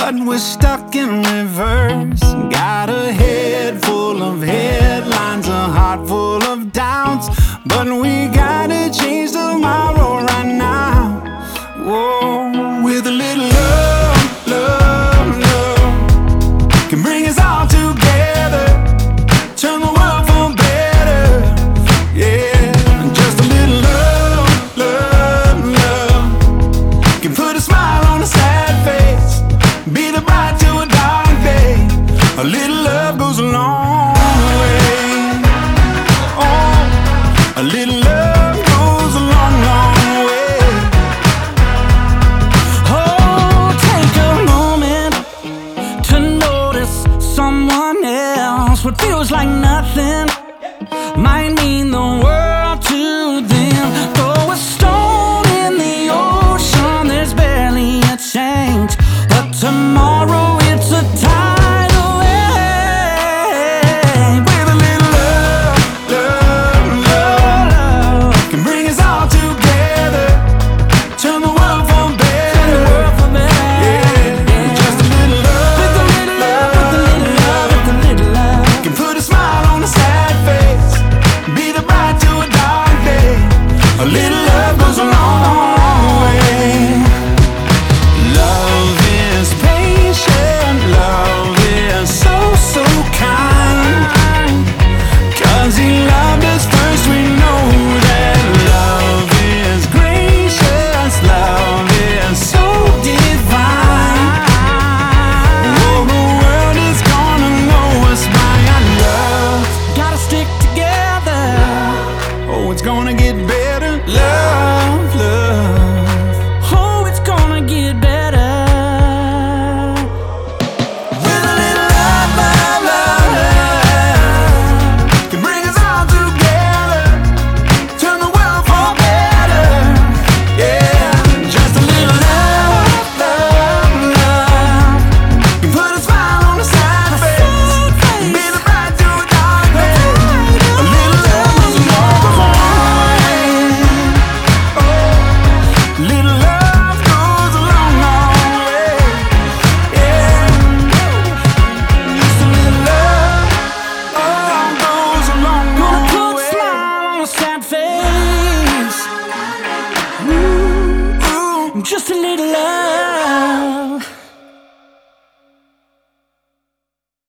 but we're stuck in reverse. Got a head full of headlines, a heart full of doubts, but we gotta change tomorrow right now. Whoa, with a little love, love, love can bring us all together, turn the world for better. Yeah, just a little love, love, love can put a smile on a sad face, be the bright to a dark day. A little love goes a long way. Oh, a little love goes a long, long way. Oh, take a moment to notice someone else. What feels like nothing might mean the world to them. Throw a stone in the ocean, there's barely a change, but tomorrow it's a tidal wave. With a little love, love, love, Love, can bring us all together, turn the world for better. Yeah, just a little love, with a little love, with a little love, with a little love. can put a smile on a sad face, be the bright to a dark day. A little love goes a long way. Love is patient, love is so, so kind. 'Cause he loved us first, we know that love is gracious, love is so divine. Oh, the world is gonna know us by our love. Gotta stick together. Oh, it's gonna get better. Love, love. Oh, it's gonna get better. With a little love, love, love, love can bring us all together, turn the world for better. Yeah, just a little love, love, love can put a smile on a sad face, be the bright to a dark day. A little love goes a long way. Oh, little love goes a long, long way. Yeah, just a little love, oh, goes a long, Gonna long put a way. smile on a sad face. Ooh, ooh, just a little love.